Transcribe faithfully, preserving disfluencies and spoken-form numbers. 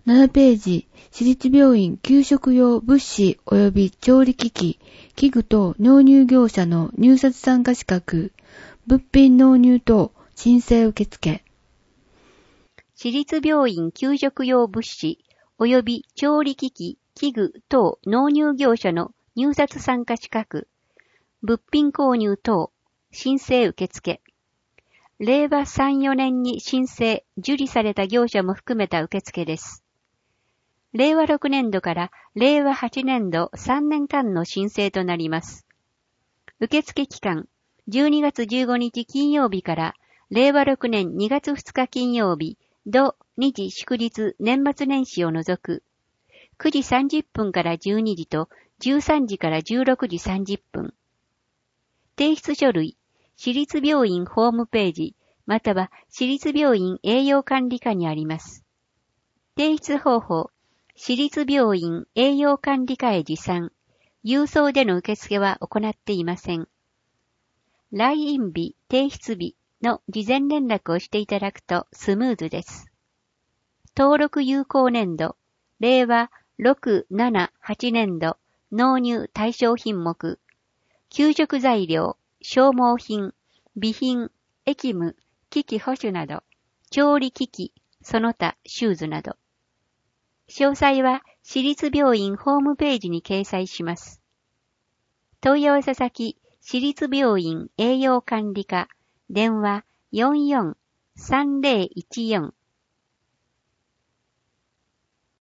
ななページ、私立病院給食用物資及び調理機器、器具等納入業者の入札参加資格、物品納入等申請受付。 私立病院給食用物資及び調理機器、器具等納入業者の入札参加資格、物品購入等申請受付。れいわさん、よねんに申請、受理された業者も含めた受付です。れいわろくねんどかられいわはちねんどさんねんかんの申請となります。受付期間、じゅうにがつじゅうごにち金曜日かられいわろくねんにがつふつか金曜日、土日祝日年末年始を除く、くじさんじゅっぷんからじゅうにじとじゅうさんじからじゅうろくじさんじゅっぷん。提出書類、私立病院ホームページ、または私立病院栄養管理課にあります。提出方法、私立病院栄養管理課へ持参、郵送での受付は行っていません。来院日、提出日の事前連絡をしていただくとスムーズです。登録有効年度、れいわろく、なな、はちねんど、納入対象品目、給食材料、消耗品、備品、役務、機器保守など、調理機器、その他シューズなど。詳細は私立病院ホームページに掲載します。問い合わせ先、私立病院栄養管理課、電話 よんよん さんぜろいちよん